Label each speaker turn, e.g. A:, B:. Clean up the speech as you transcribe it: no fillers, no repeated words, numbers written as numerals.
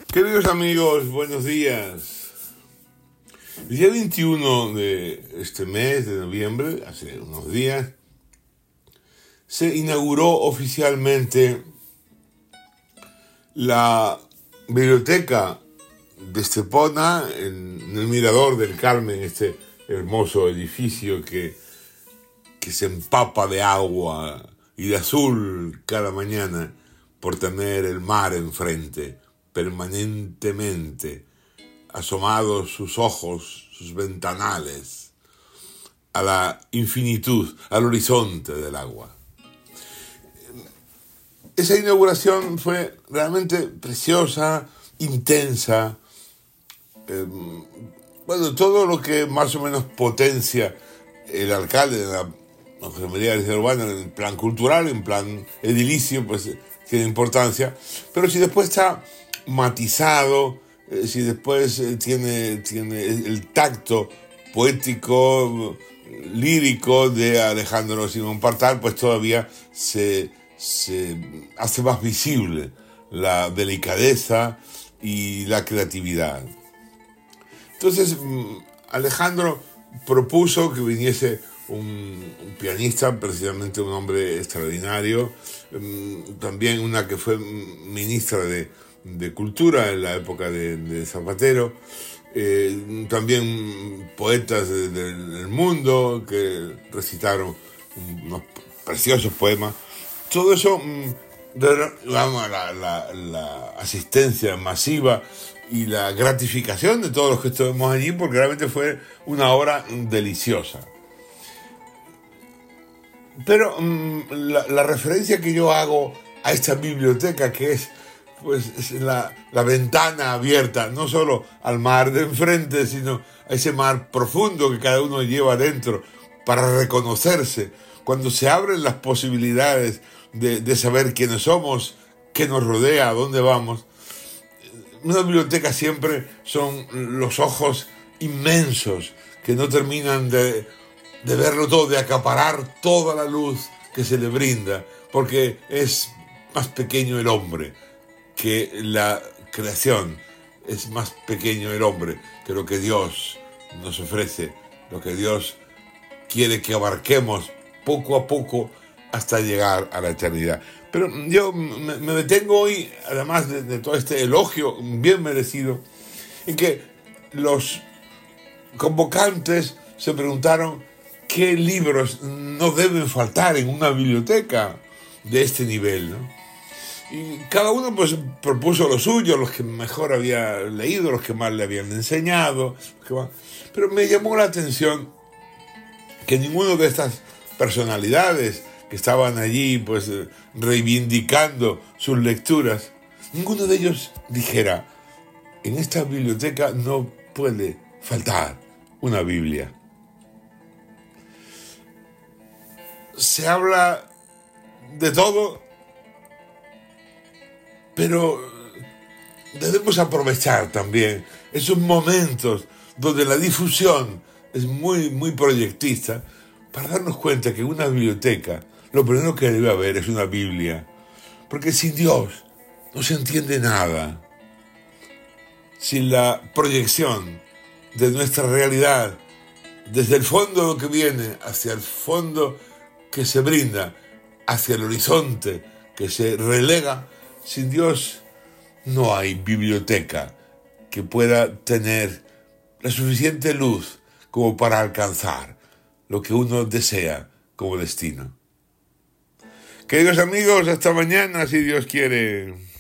A: Queridos amigos, buenos días. El día 21 de este mes de noviembre, hace unos días, se inauguró oficialmente la biblioteca de Estepona en el Mirador del Carmen, este hermoso edificio que se empapa de agua y de azul cada mañana por tener el mar enfrente, permanentemente asomados sus ojos, sus ventanales, a la infinitud, al horizonte del agua. Esa inauguración fue realmente preciosa, intensa, todo lo que más o menos potencia el alcalde de la José María García Urbano en plan cultural, en plan edilicio, pues tiene importancia, pero si después está matizado, si después tiene el tacto poético, lírico de Alejandro Simón Partal, pues todavía se hace más visible la delicadeza y la creatividad. Entonces Alejandro propuso que viniese un pianista, precisamente un hombre extraordinario, también una que fue ministra de Cultura en la época de Zapatero, también poetas del mundo que recitaron unos preciosos poemas. Todo eso, la asistencia masiva y la gratificación de todos los que estuvimos allí, porque realmente fue una obra deliciosa. Pero la referencia que yo hago a esta biblioteca, que es la ventana abierta, no solo al mar de enfrente, sino a ese mar profundo que cada uno lleva adentro para reconocerse, cuando se abren las posibilidades de saber quiénes somos, qué nos rodea, a dónde vamos. Una biblioteca siempre son los ojos inmensos que no terminan de verlo todo, de acaparar toda la luz que se le brinda, porque es más pequeño el hombre que la creación, es más pequeño el hombre que lo que Dios nos ofrece, lo que Dios quiere que abarquemos poco a poco hasta llegar a la eternidad. Pero yo me detengo hoy, además de todo este elogio bien merecido, en que los convocantes se preguntaron qué libros no deben faltar en una biblioteca de este nivel, ¿no? Y cada uno pues propuso lo suyo, los que mejor había leído, los que más le habían enseñado, pero me llamó la atención que ninguno de estas personalidades que estaban allí pues reivindicando sus lecturas, ninguno de ellos dijera: en esta biblioteca no puede faltar una Biblia. Se habla de todo, pero debemos aprovechar también esos momentos donde la difusión es muy proyectista, para darnos cuenta que una biblioteca, lo primero que debe haber es una Biblia, porque sin Dios no se entiende nada. Sin la proyección de nuestra realidad, desde el fondo que viene hacia el fondo que se brinda, hacia el horizonte que se relega, sin Dios no hay biblioteca que pueda tener la suficiente luz como para alcanzar lo que uno desea como destino. Queridos amigos, hasta mañana si Dios quiere.